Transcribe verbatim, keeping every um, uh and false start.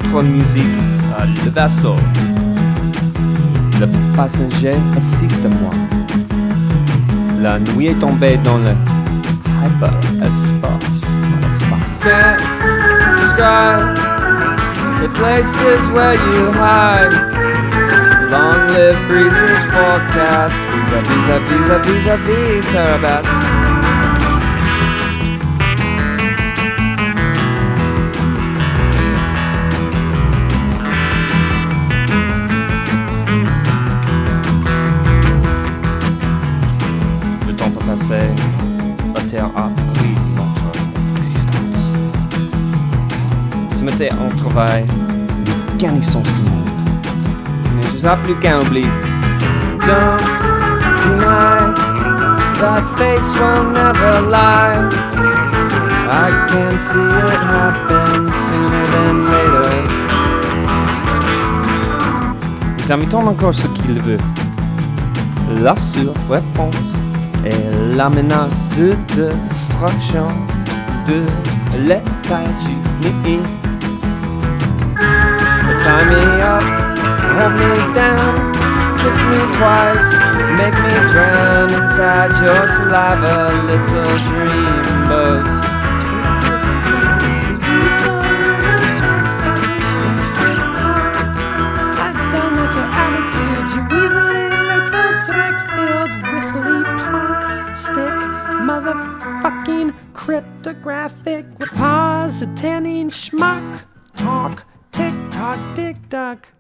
notre musique, euh, le vaisseau. Le passager assiste à moi. La nuit est tombée dans le hyperespace. Espace. Can't describe the places where you hide. Long-lived breezes forecast. Vis-a-vis, vis-a-vis, vis-a-vis, vis-a-vis, about. Le temps peut passer, la terre a pris notre existence. Ce matin, on travaille, nous garnissons ce monde. Tu n'as plus qu'un oubli. Don't deny that face will never lie. I can see it happen sooner than later. Nous invitons encore ce qu'il veut. La surréponse et la menace de destruction de l'États-Unis. Tie me up, hold me down, kiss me twice, make me drown inside your saliva, little dreamboat. I don't like your attitude, you easily little track-filled, whistly punk, stick, motherfucking cryptographic, repositing schmuck, talk, tick-tock, tick-tock.